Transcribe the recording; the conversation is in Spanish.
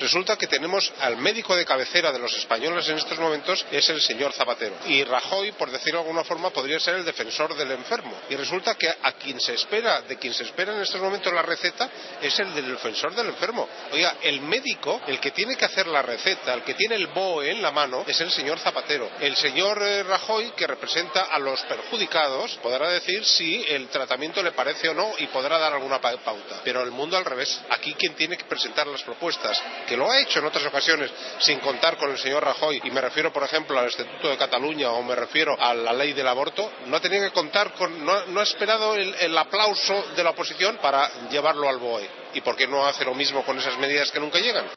Resulta que tenemos al médico de cabecera de los españoles en estos momentos es el señor Zapatero. Y Rajoy, por decirlo de alguna forma, podría ser el defensor del enfermo. Y resulta que de quien se espera en estos momentos la receta es el del defensor del enfermo. Oiga, el médico, el que tiene que hacer la receta, el que tiene el BOE en la mano, es el señor Zapatero. El señor Rajoy, que representa a los perjudicados, podrá decir si el tratamiento le parece o no y podrá dar alguna pauta. Pero el mundo al revés. Aquí quien tiene que presentar las propuestas, que lo ha hecho en otras ocasiones sin contar con el señor Rajoy, y me refiero por ejemplo al Estatuto de Cataluña o me refiero a la ley del aborto, no ha tenido que contar con, no ha esperado el aplauso de la oposición para llevarlo al BOE. ¿Y por qué no hace lo mismo con esas medidas que nunca llegan?